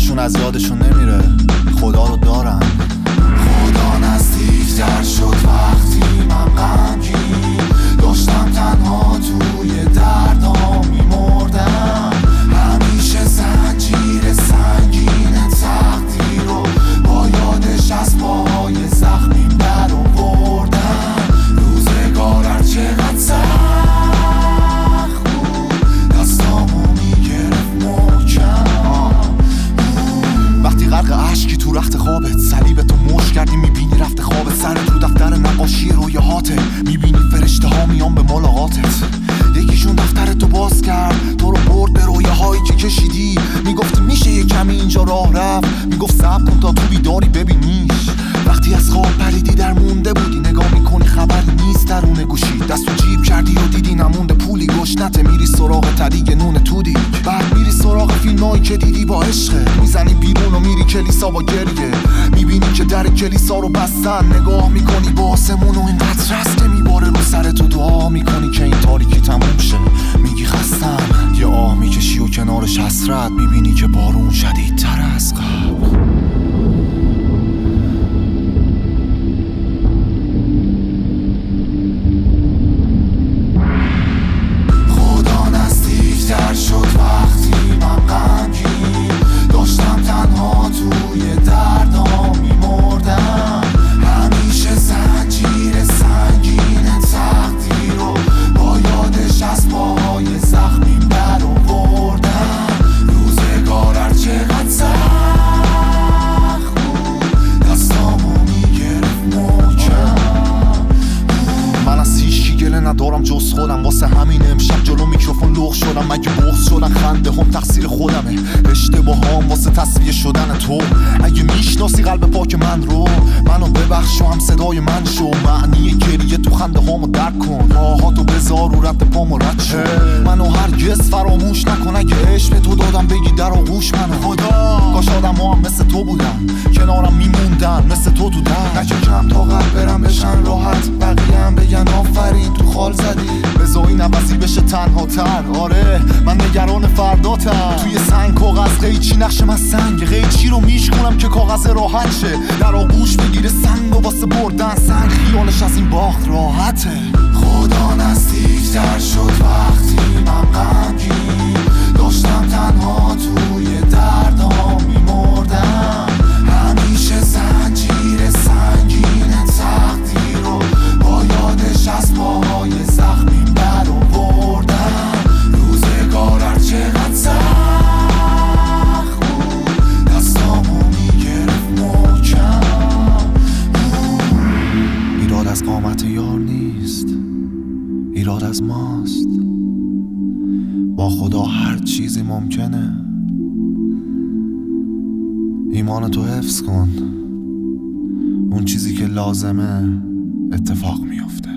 اسمشون از یادشون نمیره، خدا رو دارن. خدا نزدیک‌تر شد وقتی من غمگین داشتم تنها توی دردام میمردم. همیشه زنجیر سنگین تقدیر رو با یادش از پاهای زخمیم در آوردم. روزگار هر چقدر سخت بود دستامو میگرفت محکم. وقتی غرق عشقی تو رخت خوابت صلیبتو مشت کردی میبینی رفته خوابت، سر تو دفتر نقاشی رویاهاته میبینی فرشته ها میان به ملاقاتت. یکیشون دفترتو باز کرد تو رو برد به رویاهایی که کشیدی، میگفتی میشه یه کمی اینجا راه رفت، میگفت صبر کن تا تو بیداری ببینیش. وقتی از خواب پریدی در مونده بودی، نگاه میکنی خبری نیست درون گوشی، دستو جیب کردی و دیدی نمونده پولی، گشنته میری سراغ تدیگ نون تودی. بعد میری سراغ فیلمایی که دیدی با عشقت، میزنی بیرون و میری کلیسا با گریه، میبینی که در کلیسا رو بستن، نگاه میکنی با آسمون و اینقدر رست که میباره رو سرت و دعا میکنی که این تاریکی تموم شه. میگی خستم، یه آه میکشی و کنارش حسرت، میبینی که بارون شدیدتر از قبل. در شد وقتی من غمگین داشتم تنها توی دردام میمردم. همیشه زنجیر سنگین تقدیر رو با یادش از پاهای زخمیم در آوردم. روزگار هر چقدر سخت بود دستامو میگرفت محکم. من از هیچکی گله ندارم جز خودم، واسه همین امشب جلو میکروفون لغ شدم. مگه بغض شدن خنده هم تقصیر خودمه، اشتباهام واسه تصفیه شدن تو. اگه میشناسی قلب پاک من رو، منو ببخش و هم صدای من شو. معنی گریه تو خنده هامو درک کن، راهاتو بذار رو رد پامو رد شو. منو هرگز فراموش نکن، اگه عشق تو دادم بگی در آغوش منو. خدا کاش آدم هم مثل تو بودن، کنارم میموندن مثل تو تو در. نچه کم طاقت برم بشن راحت، بقیه هم بگن آفرین تو خال زدی. بذار این عوضی بشه تنها تر، آره من نگران فرداتم. توی سنگ کاغذ قیچی نقش من سنگ، قیچی رو میشکنم که کاغذ راحت شه. در آغوش بگیره سنگ و واسه بردن سنگ، خیالش از این باخت راحته. خدا نزدیک‌تر شد وقتی من غمگین داشتم تنها توی دردام میمردم. همیشه زنجیر سنگین تقدیر رو با یادش از پاهای زخمیم در آوردم. روزگار هر چقدر سخت بود دستامو میگرفت محکم. ایراد از قامت یار نیست، ایراد از ماست. با خدا هر چیزی ممکنه، ایمانتو حفظ کن، اون چیزی که لازمه اتفاق میافته.